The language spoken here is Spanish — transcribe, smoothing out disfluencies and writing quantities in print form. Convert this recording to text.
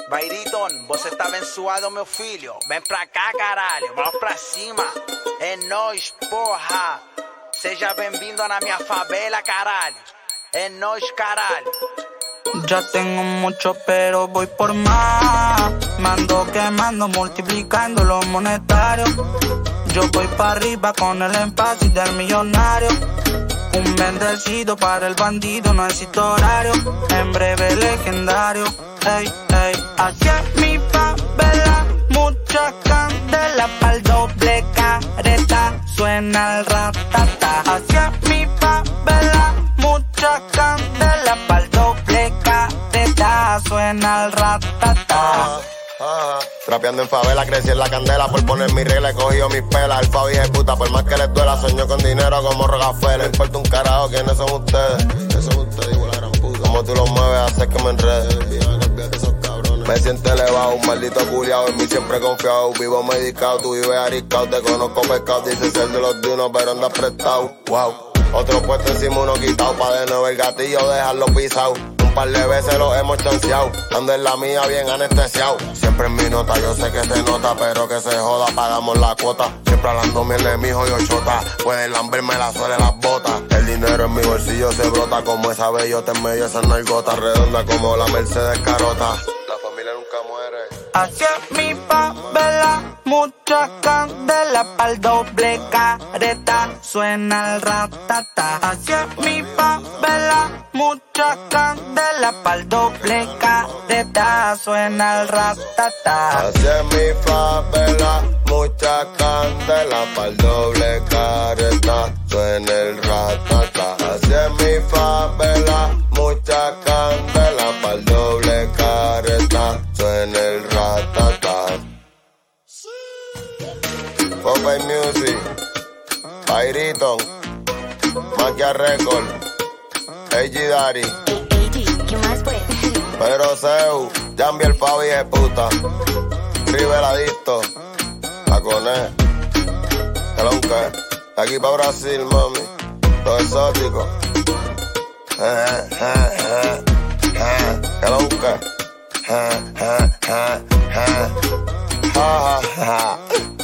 Bairiton, você tá abençoado, meu filho. Vem pra cá, caralho. Vamos pra cima. É nóis, porra. Seja bem-vindo na minha favela, caralho. É nóis, caralho. Ya tengo mucho, pero voy por más. Me ando quemando, multiplicando los monetarios. Yo voy para arriba con el énfasis del millonario. Un bendecido para el bandido, no necesito horario. En breve legendario. Ey, ey, así es mi favela. Mucha candela pa'l doble careta. Suena el ratata. Así es mi favela. Mucha candela pa'l doble careta. Suena el ratata. Trapeando en favela, crecí en la candela. Por poner mi regla, he cogido mis pelas. El Fabi es puta, por más que les duela. Soñó con dinero como Rockefeller. No importa un carajo quiénes son ustedes. ¿Qué son ustedes? Digo la gran puta. Como tú los mueves, haces que me enrede. Me siento elevado, un maldito culiao. En mí siempre confiado. Vivo medicado, tú vives ariscado. Te conozco pescado. Dices ser de los de uno, pero andas prestado. Wow. Otro puesto encima, uno quitado. Pa' de nuevo el gatillo, dejarlo pisado. Un par de veces los hemos chanceado. Ando en la mía bien anestesiado. Siempre en mi nota, yo sé que se nota, pero que se joda, pagamos la cuota. Siempre hablando mi enemigo y ochota. Pueden lamberme la suela en las botas. El dinero en mi bolsillo se brota como esa bellota en medio de esa nalgota. Redonda como la Mercedes Carota. La familia nunca muere. Así es mi favela, mucha candela pa'l doble careta, suena el ratata. Así es mi favela, mucha candela pa'l doble careta, suena el ratata. Así es mi favela, mucha candela pa'l doble careta, suena el ratata. Así es mi favela, mucha candela pa'l doble careta, suena el ratata. Popeye Music, Bairiton, Maquia Record, AG Daddy, ¿Qué más pues? Pedro Seu, Jambi el Fabi es puta, Riveladito, Taconé, Kelonque, de aquí pa' Brasil, mami, todo exótico, Kelonque, ha ha ha ha.